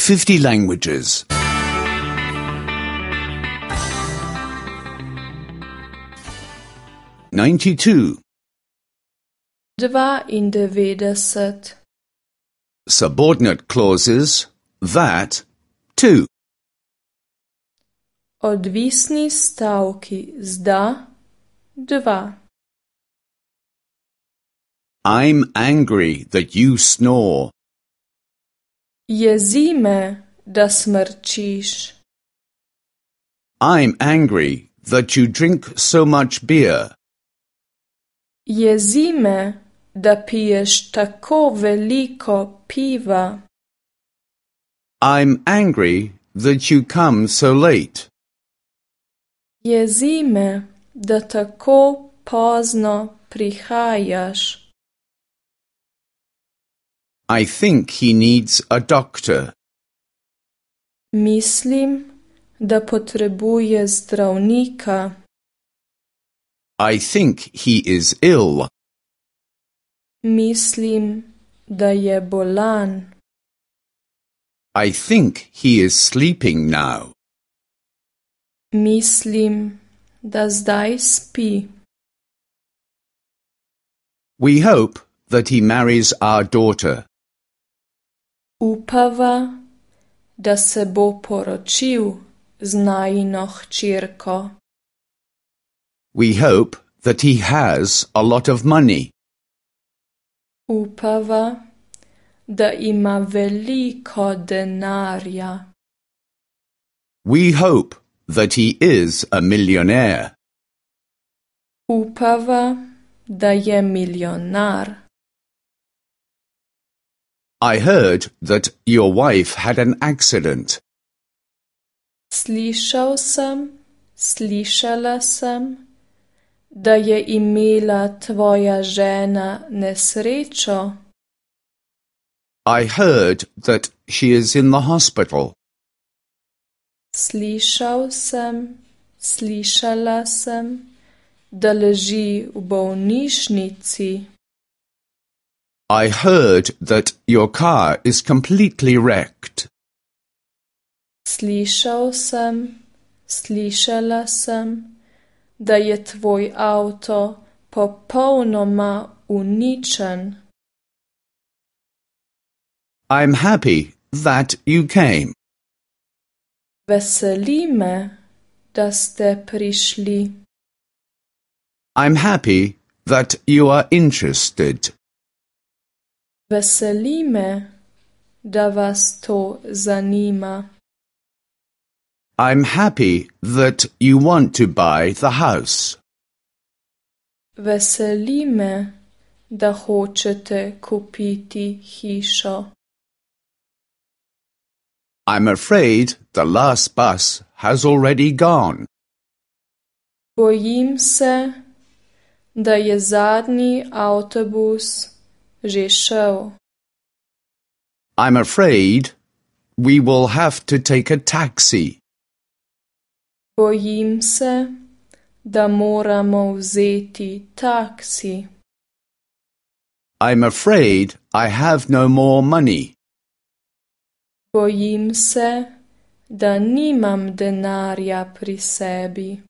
50 languages. 92. 92. Subordinate clauses that, to. Odvisni stavki z da, 2. I'm angry that you snore. Jezi me, da smrčiš. I'm angry that you drink so much beer. Jezi me, da piješ tako veliko piva. I'm angry that you come so late. Jezi me, da tako pozno prihajaš. I think he needs a doctor. Mislim, da potrebuje zdravnika. I think he is ill. Mislim, da je bolan. I think he is sleeping now. Mislim, da zdaj spi. We hope that he marries our daughter. Upava, da se bo poročil z najino hčerko. We hope that he has a lot of money. Upava, da ima veliko denarja. We hope that he is a millionaire. Upava, da je milijonar. I heard that your wife had an accident. Slišala sem, da je imela tvoja žena nesrečo. I heard that she is in the hospital. Slišala sem, da leži v bolnišnici. I heard that your car is completely wrecked. Slišala sem, da je tvoj avto popolnoma uničen. I'm happy that you came. Veseli me, da ste prišli. I'm happy that you are interested. Veseli me, da vas to zanima. I'm happy that you want to buy the house. Veseli me, da hočete kupiti hišo. I'm afraid the last bus has already gone. Bojim se, da je zadnji avtobus že šel. I'm afraid we will have to take a taxi. Bojim se, da moramo vzeti taksi. I'm afraid I have no more money. Bojim se, da nimam denarja pri sebi.